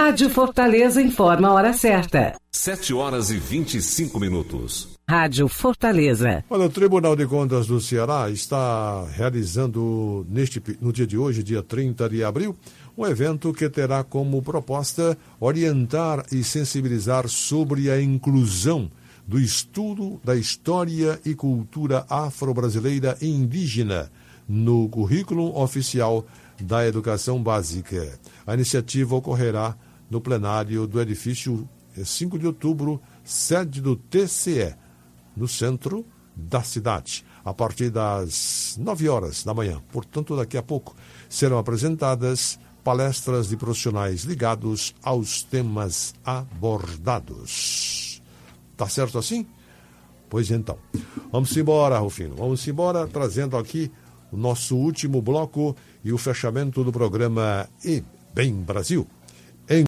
Rádio Fortaleza informa a hora certa. 7h25. Rádio Fortaleza. Olha, o Tribunal de Contas do Ceará está realizando no dia de hoje, dia 30 de abril, um evento que terá como proposta orientar e sensibilizar sobre a inclusão do estudo da história e cultura afro-brasileira e indígena no currículo oficial da educação básica. A iniciativa ocorrerá no plenário do edifício 5 de outubro, sede do TCE, no centro da cidade, a partir das 9 horas da manhã. Portanto, daqui a pouco serão apresentadas palestras de profissionais ligados aos temas abordados. Tá certo assim? Pois então. Vamos embora, Rufino. Vamos embora, trazendo aqui o nosso último bloco e o fechamento do programa E Bem Brasil.